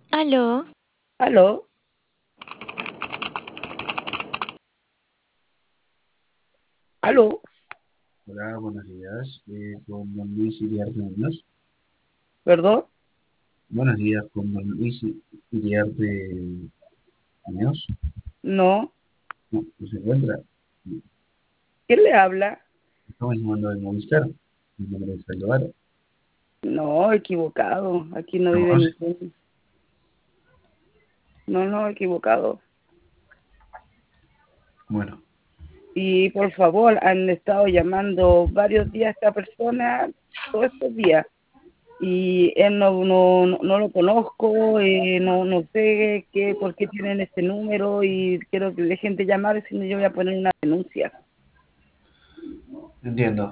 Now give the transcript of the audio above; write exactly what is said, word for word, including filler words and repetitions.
Aló, ¿Aló? ¿Aló? Hola, buenos días. Eh, con don Luis Iriarte Muñoz. ¿Perdón? Buenos días, con don Luis I- Iriarte Muñoz. No. No, no se encuentra. ¿Quién le habla? Estamos llamando de Movistar. Mi nombre es Alvaro. No, equivocado. Aquí no ¿No vive conoce? ningún. No, no, equivocado. Bueno, Y por favor, han estado llamando varios días a esta persona, todos estos días. Y él no, no, no, no lo conozco, eh, no, no sé qué, por qué tienen este número y quiero que dejen de llamar, si no yo voy a poner una denuncia. entiendo.